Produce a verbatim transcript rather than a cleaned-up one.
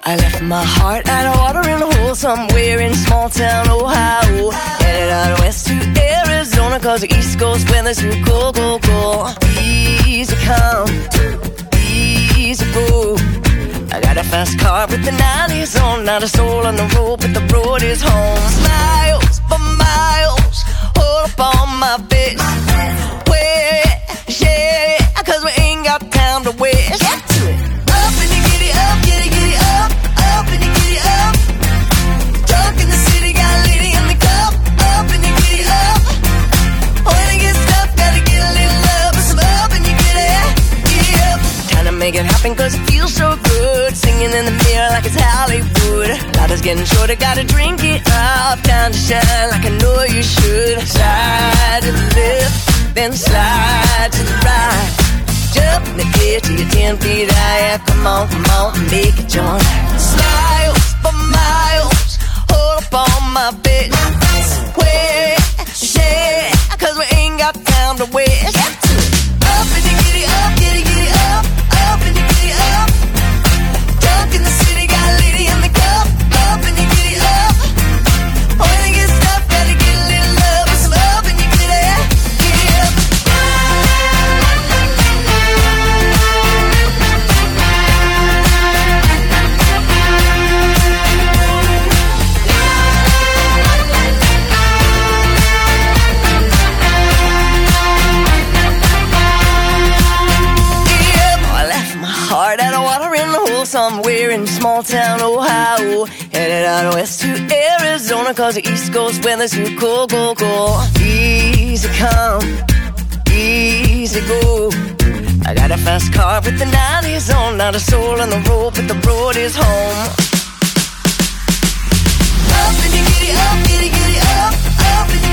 I left my heart out of water in a hole somewhere in small town Ohio. Headed out west to Arizona, cause the East Coast weather's too cold, cold, cold. Easy come, easy go. I got a fast car with the nineties on, not a soul on the road, but the road is home. Miles for miles, hold up on my bitch. Where, yeah, cause we ain't got time to waste. Get to it. Up and you get it up, get it, get it up. Up and you get it up. Drunk in the city, got a lady in the cup. Up and you get it up. When you get stuck, gotta get a little love. But some up and you get it, get it up. Trying to make it happen cause it feels so good. Singing in the mirror like it's Hollywood. Life is getting shorter, gotta drink it up. Time to shine like I know you should. Slide to the left, then slide to the right. Jump in the air till you're ten feet high. Come on, come on, make it join. Miles for miles, hold up on my bitch. Where, yeah, cause we ain't got time to waste. Get to it. Up and you get it up, get it, get it up. Up and you get it up. Drunk in the city, got a lady in the cup. Up and you get it up. When you get stuck, gotta get a little love. But some up and you get it, get it up. Heart out of water in the hole somewhere in small town Ohio. Headed out west to Arizona, cause the East Coast weather's too cold, cold, cold. Easy come, easy go. I got a fast car with the nineties on, not a soul on the road, but the road is home. Up and you get it up, get it, get it up. Up and